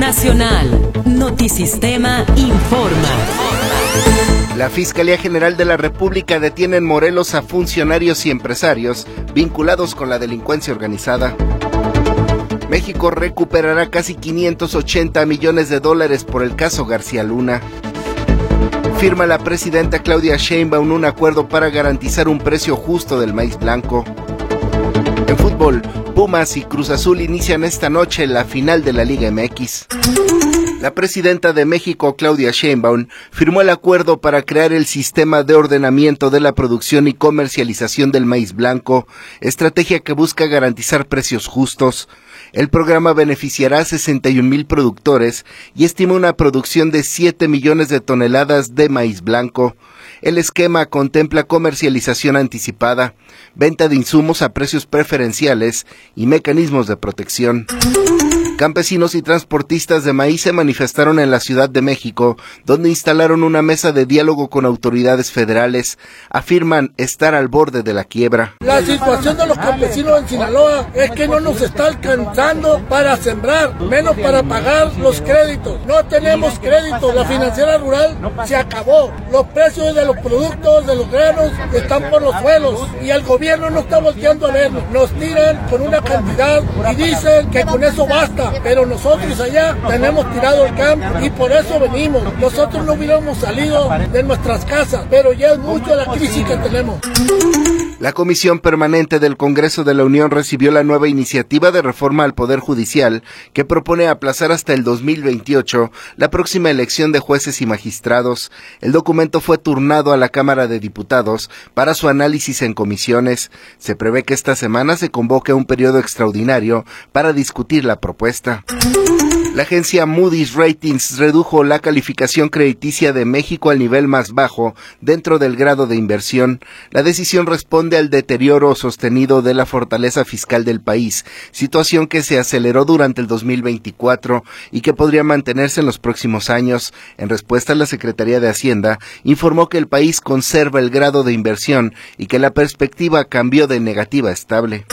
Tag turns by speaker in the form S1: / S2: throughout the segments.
S1: Nacional. Notisistema informa.
S2: La Fiscalía General de la República detiene en Morelos a funcionarios y empresarios vinculados con la delincuencia organizada. México recuperará casi 580 millones de dólares por el caso García Luna. Firma la presidenta Claudia Sheinbaum un acuerdo para garantizar un precio justo del maíz blanco. En fútbol, Pumas y Cruz Azul inician esta noche la final de la Liga MX. La presidenta de México, Claudia Sheinbaum, firmó el acuerdo para crear el sistema de ordenamiento de la producción y comercialización del maíz blanco, estrategia que busca garantizar precios justos. El programa beneficiará a 61,000 productores y estima una producción de 7 millones de toneladas de maíz blanco. El esquema contempla comercialización anticipada, venta de insumos a precios preferenciales y mecanismos de protección. Campesinos y transportistas de maíz se manifestaron en la Ciudad de México, donde instalaron una mesa de diálogo con autoridades federales. Afirman estar al borde de la quiebra.
S3: La situación de los campesinos en Sinaloa es que no nos está alcanzando para sembrar, menos para pagar los créditos. No tenemos créditos, la financiera rural se acabó. Los precios de los productos, de los granos, están por los suelos y el gobierno no está volteando a vernos. Nos tiran con una cantidad y dicen que con eso basta. Pero nosotros allá tenemos tirado el campo y por eso venimos. Nosotros no hubiéramos salido de nuestras casas, pero ya es mucho la crisis que tenemos.
S2: La Comisión Permanente del Congreso de la Unión recibió la nueva iniciativa de reforma al Poder Judicial que propone aplazar hasta el 2028 la próxima elección de jueces y magistrados. El documento fue turnado a la Cámara de Diputados para su análisis en comisiones. Se prevé que esta semana se convoque un periodo extraordinario para discutir la propuesta. La agencia Moody's Ratings redujo la calificación crediticia de México al nivel más bajo dentro del grado de inversión. La decisión responde al deterioro sostenido de la fortaleza fiscal del país, situación que se aceleró durante el 2024 y que podría mantenerse en los próximos años. En respuesta, la Secretaría de Hacienda informó que el país conserva el grado de inversión y que la perspectiva cambió de negativa a estable.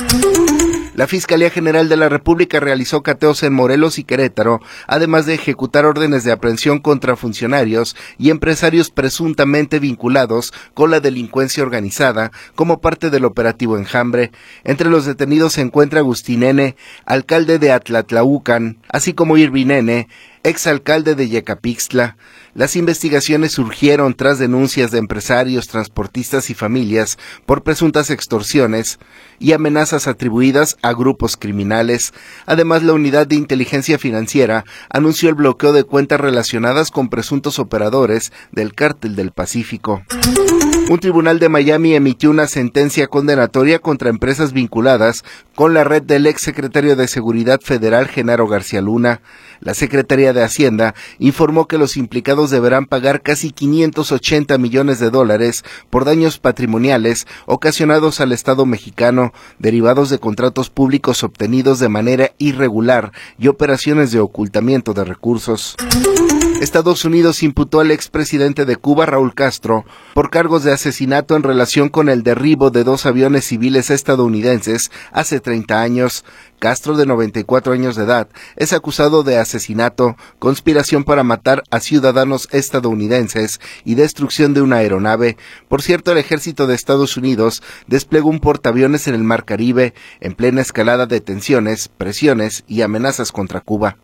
S2: La Fiscalía General de la República realizó cateos en Morelos y Querétaro, además de ejecutar órdenes de aprehensión contra funcionarios y empresarios presuntamente vinculados con la delincuencia organizada como parte del operativo Enjambre. Entre los detenidos se encuentra Agustín N., alcalde de Atlatlaucan, así como Irvin N., exalcalde de Yecapixtla. Las investigaciones surgieron tras denuncias de empresarios, transportistas y familias por presuntas extorsiones y amenazas atribuidas a grupos criminales. Además, la Unidad de Inteligencia Financiera anunció el bloqueo de cuentas relacionadas con presuntos operadores del Cártel del Pacífico. Un tribunal de Miami emitió una sentencia condenatoria contra empresas vinculadas con la red del exsecretario de Seguridad Federal Genaro García Luna. La Secretaría de Hacienda informó que los implicados deberán pagar casi 580 millones de dólares por daños patrimoniales ocasionados al Estado mexicano, derivados de contratos públicos obtenidos de manera irregular y operaciones de ocultamiento de recursos. Estados Unidos imputó al expresidente de Cuba, Raúl Castro, por cargos de asesinato en relación con el derribo de 2 aviones civiles estadounidenses hace 30 años. Castro, de 94 años de edad, es acusado de asesinato, conspiración para matar a ciudadanos estadounidenses y destrucción de una aeronave. Por cierto, el ejército de Estados Unidos desplegó un portaaviones en el Mar Caribe, en plena escalada de tensiones, presiones y amenazas contra Cuba.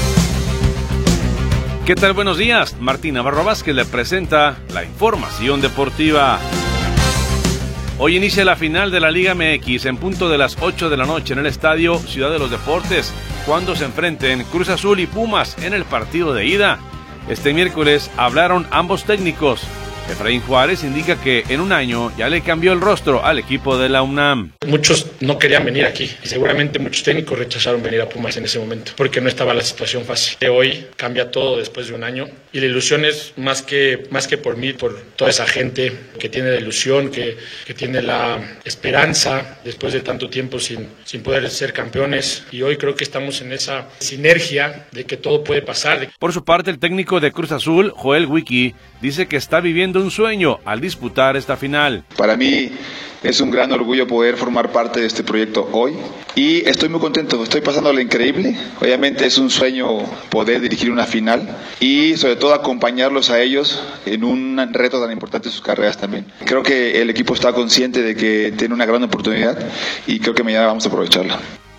S4: ¿Qué tal? Buenos días. Martín Navarro Vázquez le presenta la información deportiva. Hoy inicia la final de la Liga MX en punto de las 8 de la noche en el Estadio Ciudad de los Deportes, cuando se enfrenten Cruz Azul y Pumas en el partido de ida. Este miércoles hablaron ambos técnicos. Efraín Juárez indica que en un año ya le cambió el rostro al equipo de la UNAM.
S5: Muchos no querían venir aquí y seguramente muchos técnicos rechazaron venir a Pumas en ese momento porque no estaba la situación fácil. Hoy cambia todo después de un año y la ilusión es más que por mí, por toda esa gente que tiene la ilusión, que tiene la esperanza después de tanto tiempo sin poder ser campeones, y hoy creo que estamos en esa sinergia de que todo puede pasar.
S4: Por su parte, el técnico de Cruz Azul, Joel Wiki, dice que está viviendo cumpliendo un sueño al disputar esta final.
S6: Para mí es un gran orgullo poder formar parte de este proyecto hoy y estoy muy contento, estoy pasándolo increíble. Obviamente es un sueño poder dirigir una final y sobre todo acompañarlos a ellos en un reto tan importante en sus carreras también. Creo que el equipo está consciente de que tiene una gran oportunidad y creo que mañana vamos a aprovecharla.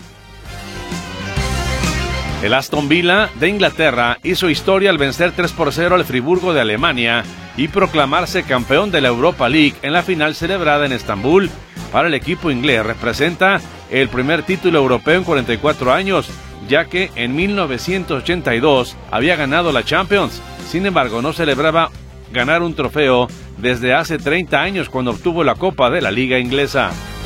S4: El Aston Villa de Inglaterra hizo historia al vencer 3-0 al Friburgo de Alemania y proclamarse campeón de la Europa League en la final celebrada en Estambul. Para el equipo inglés representa el primer título europeo en 44 años, ya que en 1982 había ganado la Champions. Sin embargo, no celebraba ganar un trofeo desde hace 30 años cuando obtuvo la Copa de la Liga Inglesa.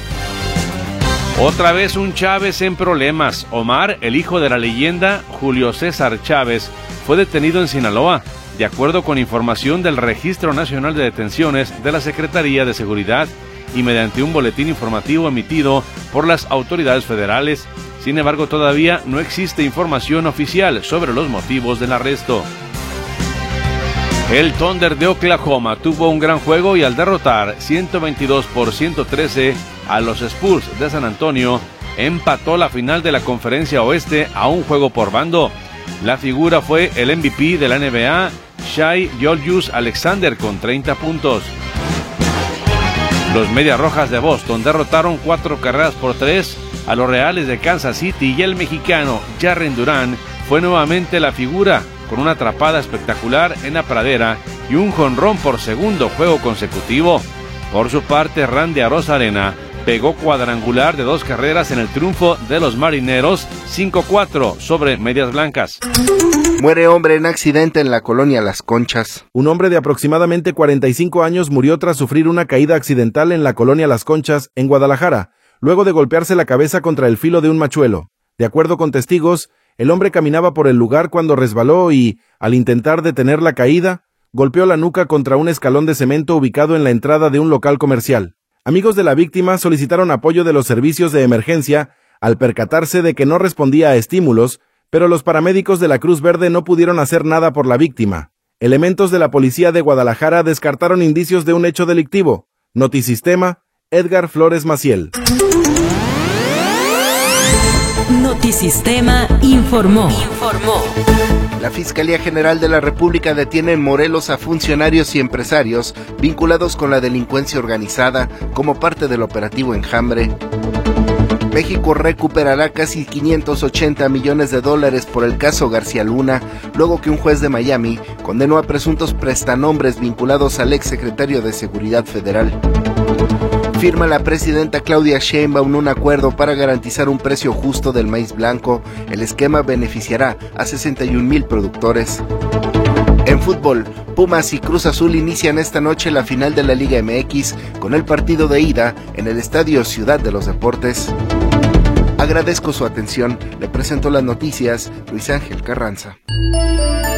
S4: Otra vez un Chávez en problemas. Omar, el hijo de la leyenda Julio César Chávez, fue detenido en Sinaloa, de acuerdo con información del Registro Nacional de Detenciones de la Secretaría de Seguridad y mediante un boletín informativo emitido por las autoridades federales. Sin embargo, todavía no existe información oficial sobre los motivos del arresto. El Thunder de Oklahoma tuvo un gran juego y al derrotar 122-113 a los Spurs de San Antonio, empató la final de la Conferencia Oeste a un juego por bando. La figura fue el MVP de la NBA, Shai Gilgeous-Alexander, con 30 puntos. Los Medias Rojas de Boston derrotaron 4-3 a los Reales de Kansas City y el mexicano Jaren Durán fue nuevamente la figura, con una atrapada espectacular en la pradera y un jonrón por segundo juego consecutivo. Por su parte, Randy Arozarena pegó cuadrangular de 2 carreras en el triunfo de los Marineros 5-4 sobre Medias Blancas.
S2: Muere hombre en accidente en la colonia Las Conchas.
S7: Un hombre de aproximadamente 45 años murió tras sufrir una caída accidental en la colonia Las Conchas, en Guadalajara, luego de golpearse la cabeza contra el filo de un machuelo. De acuerdo con testigos, el hombre caminaba por el lugar cuando resbaló y, al intentar detener la caída, golpeó la nuca contra un escalón de cemento ubicado en la entrada de un local comercial. Amigos de la víctima solicitaron apoyo de los servicios de emergencia al percatarse de que no respondía a estímulos, pero los paramédicos de la Cruz Verde no pudieron hacer nada por la víctima. Elementos de la policía de Guadalajara descartaron indicios de un hecho delictivo. Notisistema, Edgar Flores Maciel.
S1: Notisistema informó.
S2: La Fiscalía General de la República detiene en Morelos a funcionarios y empresarios vinculados con la delincuencia organizada como parte del operativo Enjambre. México recuperará casi $580 millones por el caso García Luna, luego que un juez de Miami condenó a presuntos prestanombres vinculados al exsecretario de Seguridad Federal. Firma la presidenta Claudia Sheinbaum un acuerdo para garantizar un precio justo del maíz blanco. El esquema beneficiará a 61,000 productores. En fútbol, Pumas y Cruz Azul inician esta noche la final de la Liga MX con el partido de ida en el Estadio Ciudad de los Deportes. Agradezco su atención. Le presento las noticias, Luis Ángel Carranza.